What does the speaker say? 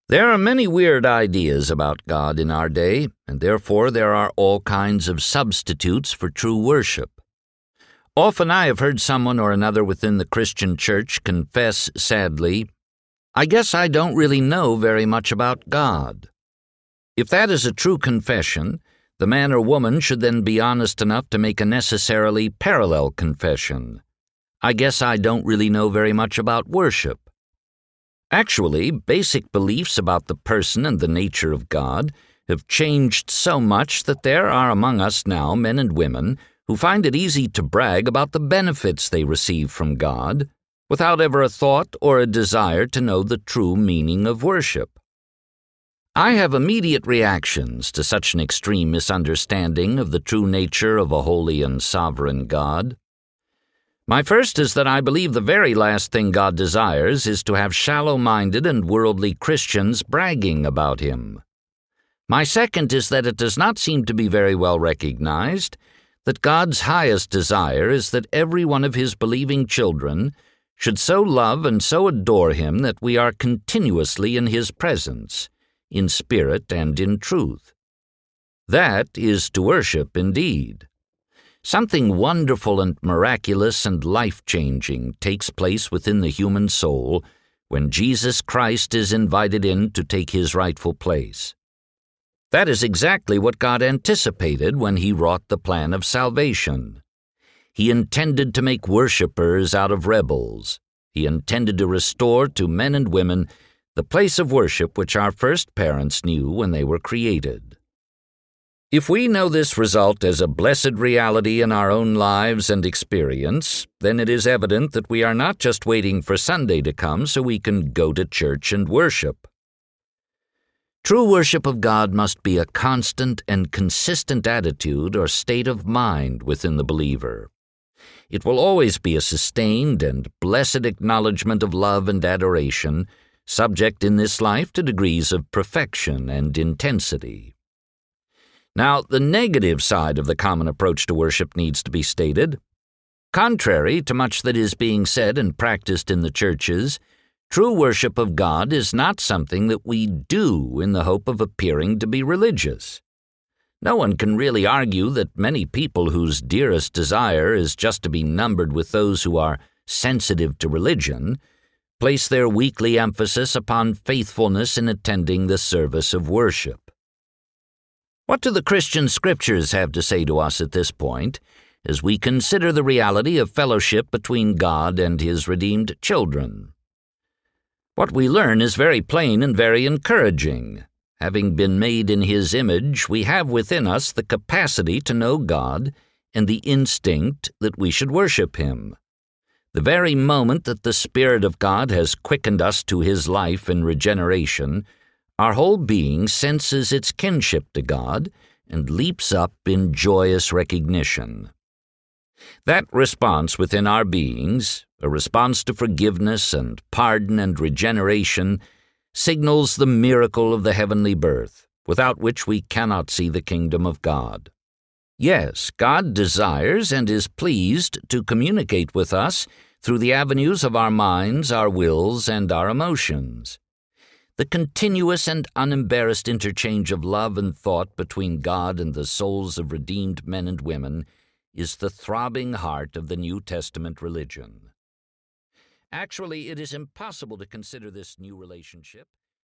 There are many weird ideas about God in our day, and therefore there are all kinds of substitutes for true worship. Often I have heard someone or another within the Christian church confess sadly, "I guess I don't really know very much about God." If that is a true confession, the man or woman should then be honest enough to make a necessarily parallel confession. "I guess I don't really know very much about worship." Actually, basic beliefs about the person and the nature of God have changed so much that there are among us now men and women who find it easy to brag about the benefits they receive from God, without ever a thought or a desire to know the true meaning of worship. I have immediate reactions to such an extreme misunderstanding of the true nature of a holy and sovereign God. My first is that I believe the very last thing God desires is to have shallow-minded and worldly Christians bragging about Him. My second is that it does not seem to be very well recognized that God's highest desire is that every one of His believing children should so love and so adore Him that we are continuously in His presence, in spirit and in truth. That is to worship indeed. Something wonderful and miraculous and life-changing takes place within the human soul when Jesus Christ is invited in to take His rightful place. That is exactly what God anticipated when He wrought the plan of salvation. He intended to make worshipers out of rebels. He intended to restore to men and women the place of worship which our first parents knew when they were created. If we know this result as a blessed reality in our own lives and experience, then it is evident that we are not just waiting for Sunday to come so we can go to church and worship. True worship of God must be a constant and consistent attitude or state of mind within the believer. It will always be a sustained and blessed acknowledgement of love and adoration, subject in this life to degrees of perfection and intensity. Now, the negative side of the common approach to worship needs to be stated. Contrary to much that is being said and practiced in the churches, true worship of God is not something that we do in the hope of appearing to be religious. No one can really argue that many people whose dearest desire is just to be numbered with those who are sensitive to religion place their weekly emphasis upon faithfulness in attending the service of worship. What do the Christian Scriptures have to say to us at this point, as we consider the reality of fellowship between God and His redeemed children? What we learn is very plain and very encouraging. Having been made in His image, we have within us the capacity to know God and the instinct that we should worship Him. The very moment that the Spirit of God has quickened us to His life and regeneration, our whole being senses its kinship to God and leaps up in joyous recognition. That response within our beings, a response to forgiveness and pardon and regeneration, signals the miracle of the heavenly birth, without which we cannot see the kingdom of God. Yes, God desires and is pleased to communicate with us through the avenues of our minds, our wills, and our emotions. The continuous and unembarrassed interchange of love and thought between God and the souls of redeemed men and women is the throbbing heart of the New Testament religion. Actually, it is impossible to consider this new relationship